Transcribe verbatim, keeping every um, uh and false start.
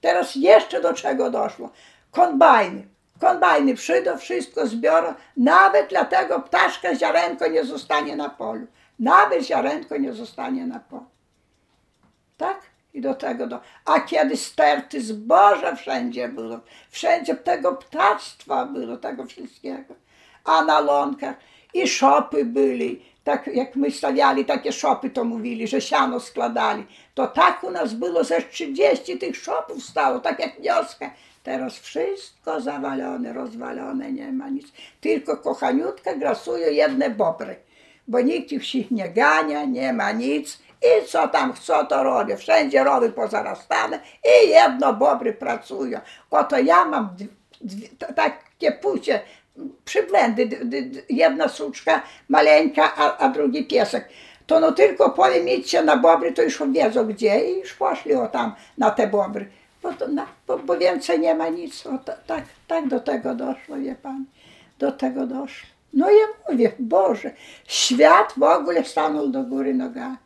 Teraz jeszcze do czego doszło? Kombajny. Kombajny przyjdą, wszystko zbiorą. Nawet dlatego ptaszka ziarenko nie zostanie na polu. Nawet ziarenko nie zostanie na polu. Tak? I do tego do... A kiedy sterty zboża wszędzie było. Wszędzie tego ptactwa było, tego wszystkiego. A na łąkach i szopy byli. Tak jak my stawiali takie szopy, to mówili, że siano składali. To tak u nas było, ze trzydzieści tych szopów stało, tak jak wioska. Teraz wszystko zawalone, rozwalone, nie ma nic. Tylko kochaniutka grasują jedne bobry, bo nikt ich nie gania, nie ma nic. I co tam chcą, to robią. Wszędzie rowy pozarastane i jedno bobry pracują. Oto ja mam dwie, dwie, takie płcie, przyblendy, jedna suczka maleńka, a, a drugi piesek. To no tylko powiem, idźcie na bobry, to już wiedzą gdzie i już poszli o tam na te bobry. Bo, to, na, bo, bo więcej nie ma nic. O, to, tak, tak do tego doszło, wie pan. Do tego doszło. No ja mówię, Boże, świat w ogóle stanął do góry nogami.